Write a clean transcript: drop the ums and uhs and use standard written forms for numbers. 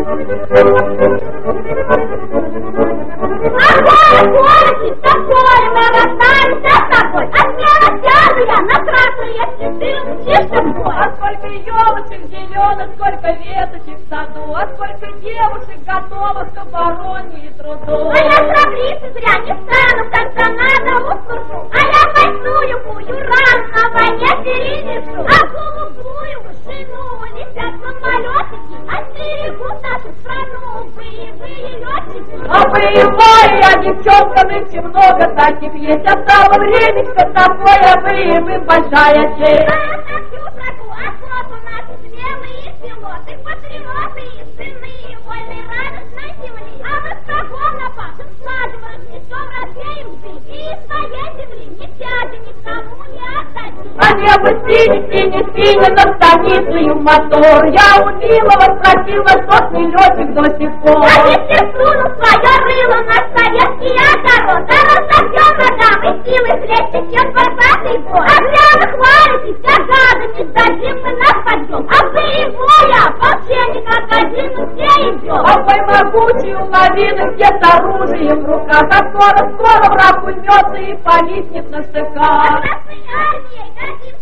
Такое мы расстанемся с тобой, а смело сяду я на красные цветы, все с тобой. А сколько елочек зеленых, сколько веточек в саду, а сколько девушек готовых к обороне и труду. А я сравниться зря не стану, когда надо услышу, а я войную бую, ран на войне перенесу. А голубую вышину летят самолетики, а стерегут нашу страну боевые летчики. А боевая я девчонка, нынче много таких есть, а стало времечко такое, боевым большая честь. А я хочу шагу, охоту наши смелые пилоты, патриоты и сыны вольной радостной земли. А мы с врагом нападем, сладим, разнесем, развеем дым, и из своей земли ни сядем, никому не отдадим. А небо синий над станицею мотор, я у милого спросила, сотни летчик до сих пор. А если сунул свое рыло наш советский огород, да разобьем ногам и силой встретит барбатый бой. А прямо хвалитесь, гадами сдадим мы наш подъем, а боевое ополчение как один все идем. А твой могучий лавины где с оружием в руках, а скоро враг уймется и повиснет на штыках. А красной армией дадим